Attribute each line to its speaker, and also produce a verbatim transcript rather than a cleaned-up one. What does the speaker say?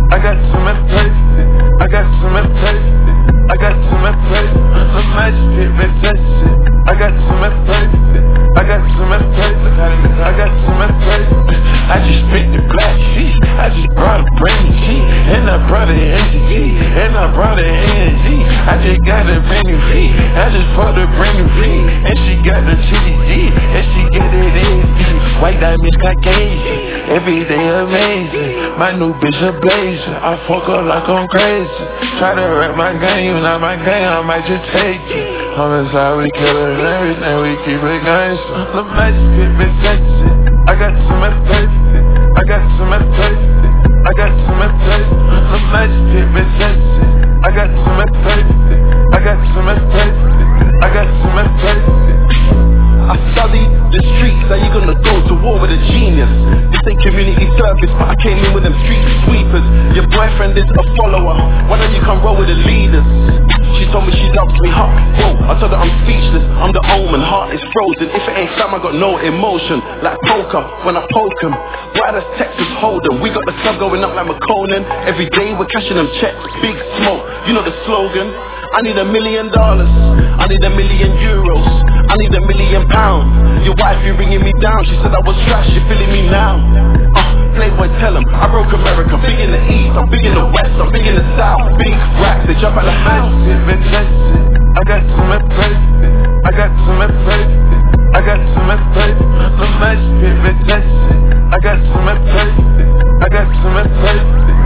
Speaker 1: I got too much place. I got too much place. I got too much place. The magic pit, man, that shit. I got too much place. I got too much place. I got too much place. I just spit the black sheet. I just brought a brand new G. And I brought an N G. And I brought an N G. I just got a brand new V. I just bought a brand new V. And she got the chitty G. And she got it N G. White diamonds Caucasian. Every day amazing. My new bitch a blazer. I fuck her like I'm crazy. Try to rap my game. Not my game. I might just take it. Homicide, we kill it and everything. We keep it gangsta. The magic pit, bitch, that shit. I got too much place. I got too much place. I got too much place. The magic pit, bitch, that shit. I got too much place. I got too much place. I got too much place.
Speaker 2: I studied the streets, how you gonna go to war with a genius? This ain't community service, but I came in with them street sweepers. Your boyfriend is a follower, why don't you come roll with the leaders? She told me she loves me, huh? Whoa, I told her I'm speechless, I'm the omen, heart is frozen. If it ain't Sam, I got no emotion. Like poker, when I poke him. Why does Texas hold him? We got the club going up like McConan. Every day we're cashing them checks, big smoke, you know the slogan. I need a million dollars, I need a million euros, I need a million pounds. Your wife, you ringing me down, she said I was trash, you feeling me now? Uh, Playboy, tell him, I broke America, big in the east, I'm big in the west, I'm big in the south. Big racks, they jump out the house.
Speaker 1: I got too much place, I got too much place, I got too much place. The magic pit, bitch, that shit. I got too much place, I got too much place.